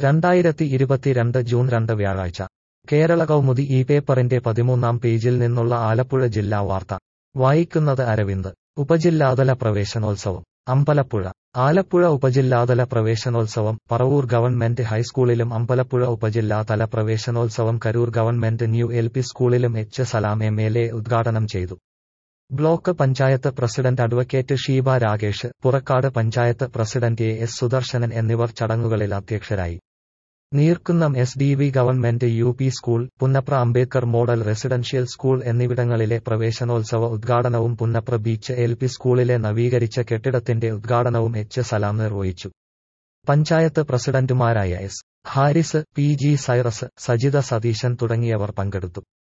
2022 June 2 വ്യാഴാഴ്ച കേരള കൗമുദി ഈ പേപ്പറിന്റെ 13-ാം പേജിൽ നിന്നുള്ള ആലപ്പുഴ ജില്ലാ വാർത്ത വായിക്കുന്നത് അരവിന്ദ്. ഉപജില്ലാതല പ്രവേശനോത്സവം അമ്പലപ്പുഴ. ആലപ്പുഴ ഉപജില്ലാതല പ്രവേശനോത്സവം പറവൂർ ഗവൺമെന്റ് ഹൈസ്കൂളിലും അമ്പലപ്പുഴ ഉപജില്ലാതല പ്രവേശനോത്സവം കരൂർ ഗവൺമെന്റ് ന്യൂ എൽ.പി. സ്കൂളിലും എച്ച്. സലാം എം.എൽ.എ. ഉദ്ഘാടനം ചെയ്തു. Block panchayat president advocate Sheeba Ragesh, Purakkad panchayat president A S. Sudarsanan എന്നിവർ ചടങ്ങുകളിൽ അധ്യക്ഷരായി. Neerkunnam SDV. Government UP. School, Punnapra Ambedkar model residential school എന്നിവിടങ്ങളിലെ പ്രവേശനോത്സവ ഉദ്ഘാടനവും പുന്നപ്ര ബീച്ച് എൽ.പി. സ്കൂളിലെ നവീകരിച്ച കെട്ടിടത്തിന്റെ ഉദ്ഘാടനവും എച്ച്. സലാം നിർവഹിച്ചു. പഞ്ചായത്ത് പ്രസിഡന്റുമാരായ S. Haris, P. G. Cyrus, Sajitha Satheesan തുടങ്ങിയവർ പങ്കെടുത്തു.